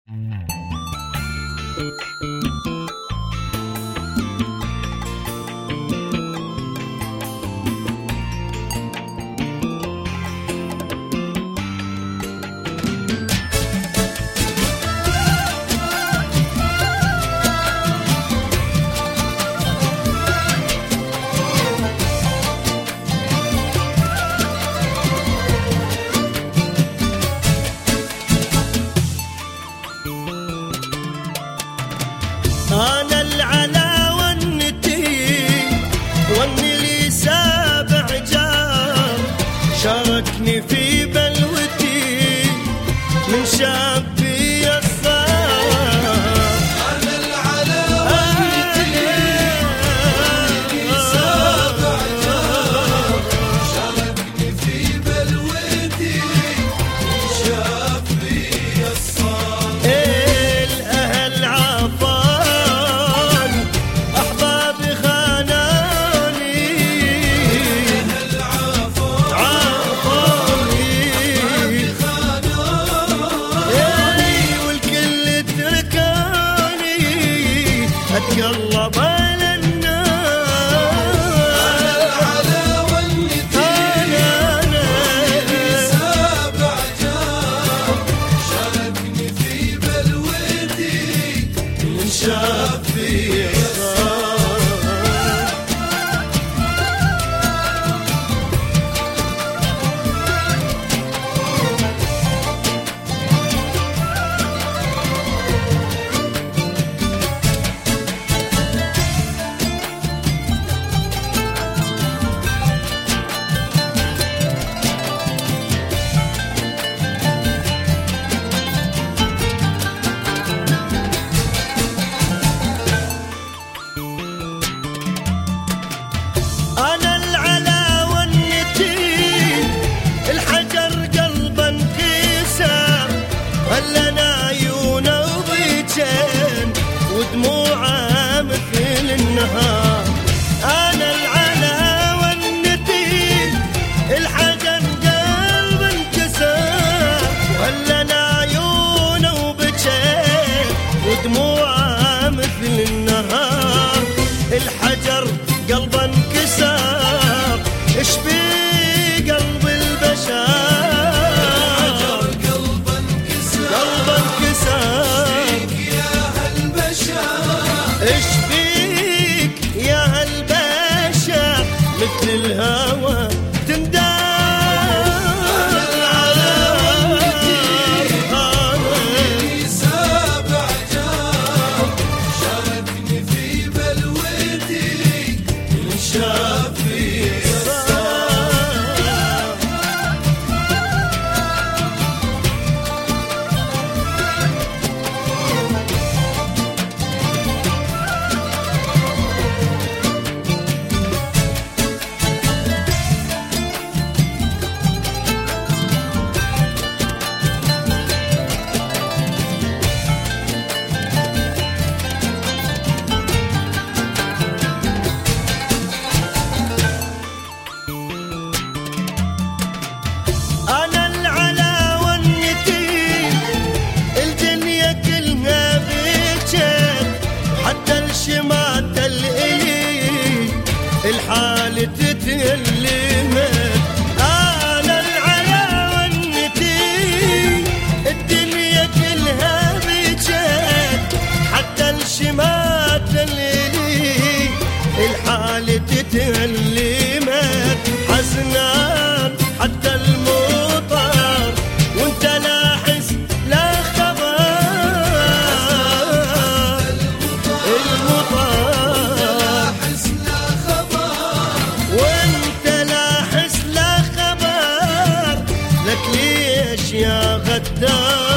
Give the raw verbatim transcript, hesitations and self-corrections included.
أنا العلا والنتي والنلي سابع جار، شاركني في بلوتي من شابي الصار. أنا العلا والنتي والنلي سابع جار، شاركني في بلوتي من شابي الصار. الأهل عافان أحبابي خاناني، الأهل عافان عافاني خاناني، والكل تركاني أتقلب على الناس. العلا والنتي والنلي سابع جار، شاركني في بلوتي من شافي الصار. أنا العلا والنتي الحجر قلبا انكسر، خلنا عيونه وبيجين ودموعه مثل النهار. أنا العلا والنتي الحجر قلبا انكسر، خلنا عيونه وبيجين ودموعه مثل النهار. الحجر قلبه انكسر، اش في قلب البشر. قلبا انكسر، قلبه انكسر، يا هالبشر. اش فيك يا هالبشر، مثل الهوى تندار. والنلي سابع جار، شاركني في بلوتي من شافي الصار. أنا العلا والنتي الدنيا كلها بيجت، حتى الشمات الإلي الحال تتألمت. أنا العلا والنتي الدنيا كلها بيجت، حتى الشمات الإلي الحال تتألمت. حزنان حتى المطر وانت لاحس لا خبر. المطر لاحس لا خبر، وانت لاحس لا خبر، لك ليش يا غدار؟